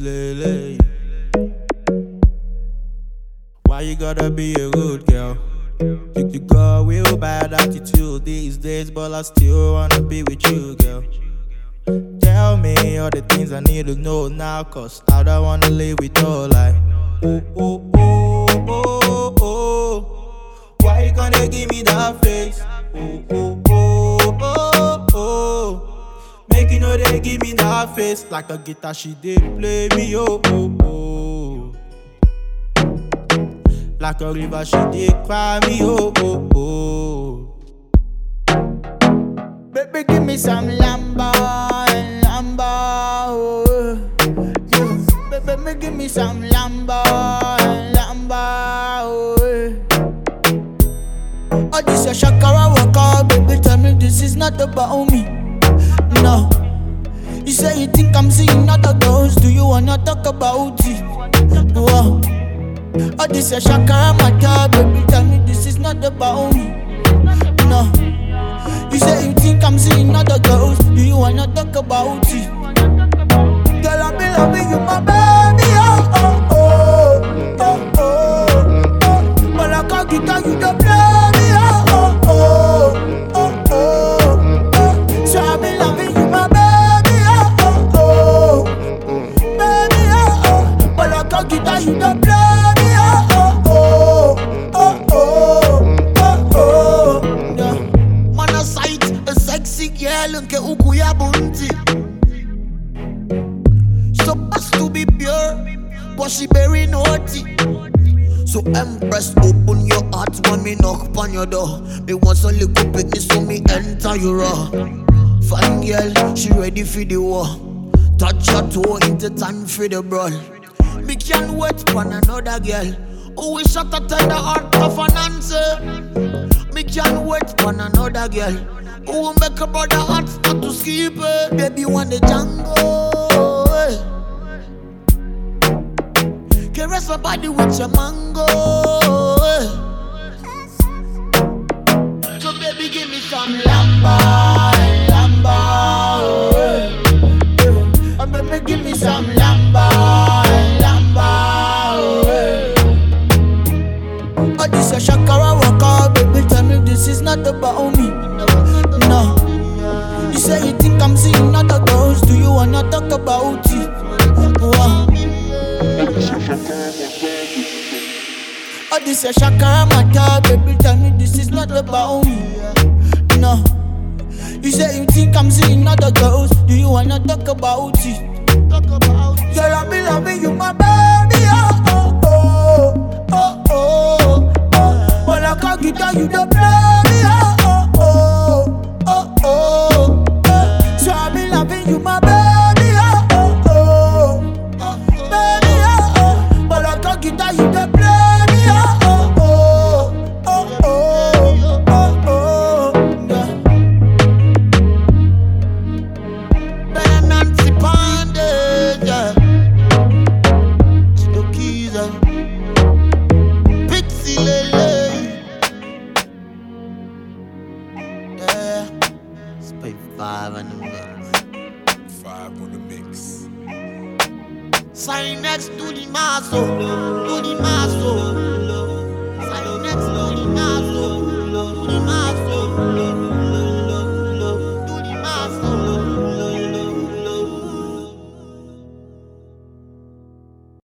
lele. Why you gotta be a good girl? You got real bad attitude these days, but I still wanna be with you, girl. Tell me all the things I need to know now, cause I don't wanna live with no lie. Oh, oh, oh, oh, oh. Why you gonna give me that face? Oh, oh, oh, oh, oh. Make you know they give me that face. Like a guitar, she did play me, oh, oh, oh. Like a river, she did cry me, oh, oh, oh. Baby, give me some lamba, lamba, oh. Yeah. Baby, give me some lamba, lamba, oh. Oh, this a shakara waka, baby, tell me this is not about me. No. You say you think I'm seeing other girls, do you wanna talk about it? Whoa. Oh, this a shakara mata, baby, tell me this is not about me. No. You say you think I'm seeing other girls, do you wanna talk about it? Girl, I be loving you, my baby, oh, oh, oh, oh, oh, oh. But I can't get out, you don't play me, oh, oh, oh, oh, oh, oh. So I be loving you, my baby, oh, oh, oh, baby, oh, oh. But I can't get out, you don't play me, oh, oh, oh, oh, oh, oh, yeah. Man a sight, a sexy girl, nke uku ya bunti. Supposed to be pure, but she very naughty. So Empress, open your heart when me knock upon your door. Me want some little picnic, so me enter your raw. Fine girl, she ready for the war. Touch her toe into time for the brawl. Me can't wait for another girl who will shut a tender heart of an answer. Me can't wait for another girl who will make a brother heart start to skip it. Baby, want the Django, eh. Caress my body with your mango, eh. So baby, give me some lamba, lamba, eh. Oh baby, give me some lamba, lamba, eh. Oh, this a shakara waka, baby, tell me this is not about me. No. You say you think I'm seeing other girls, do you wanna talk about it? Wow. Oh, this a shakara mata, baby, tell me this is not about me. No. You say you think I'm seeing other girls, do you wanna talk about it? Girl, I be loving you, my baby, oh, oh, oh, oh, oh, oh. But I can't get out, you don't play me, oh, oh, oh, oh, oh. So I be loving you, my baby, oh, oh, oh, baby, oh, oh. But I can't get out, you don't play me, oh, oh, oh, oh, oh, oh, yeah. Ben Nancy Pandey, yeah. Chidokiza, Pixie Lele, yeah. Spy 5 on the mix. 5 on the mix. Sign next to the maso, to the maso.